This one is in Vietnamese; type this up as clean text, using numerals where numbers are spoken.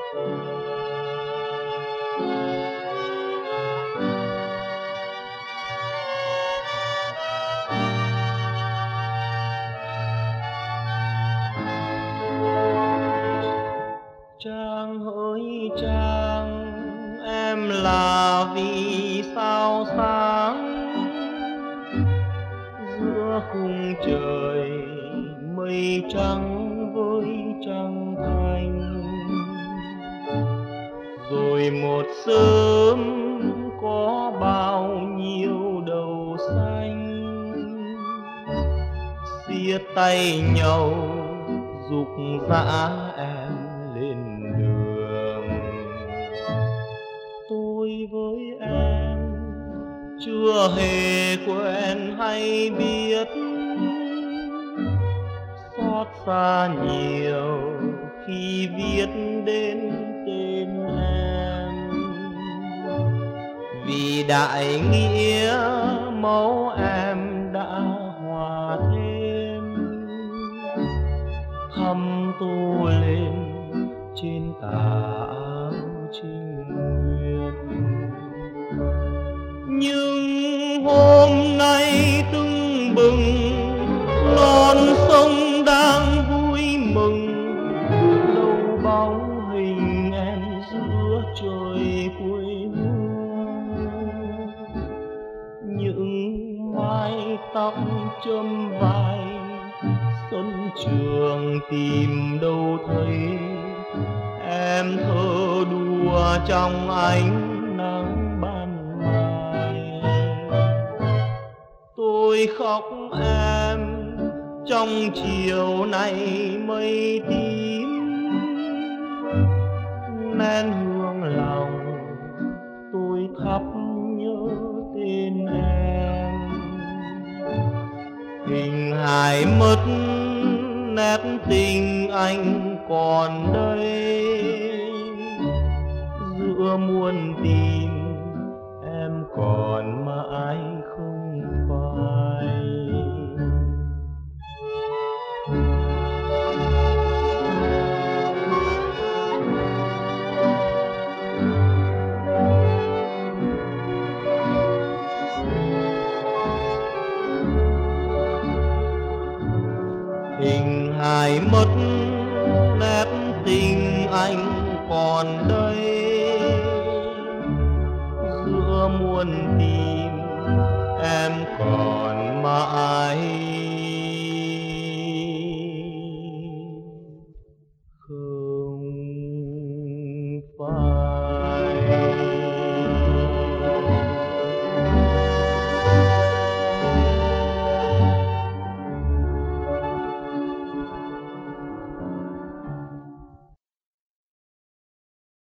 Trang hỡi Trang, em là vì sao sáng giữa khung trời mây trắng với trăng thanh. Rồi một sớm có bao nhiêu đầu xanh xiết tay nhau dục dã em lên đường. Tôi với em chưa hề quen hay biết, xót xa nhiều khi viết đến tên em. Vì đại nghĩa máu em đã hòa thêm, thăm tô lên trên tà áo trinh nguyên. Nhưng hôm nay tưng bừng non sông đang vui mừng, lâu bóng hình em giữa trời quê hương. Những mái tóc châm vai sân trường tìm đâu thấy, em thơ đùa trong ánh nắng ban mai. Tôi khóc em trong chiều nay mây tím, nén hương lòng tôi thắp nhớ tên em. Hình hài mất nét tình anh còn đây, giữa muôn tìm em còn mãi không phai. Hình hài mất nét tình anh còn đây, giữa muôn tìm em còn mãi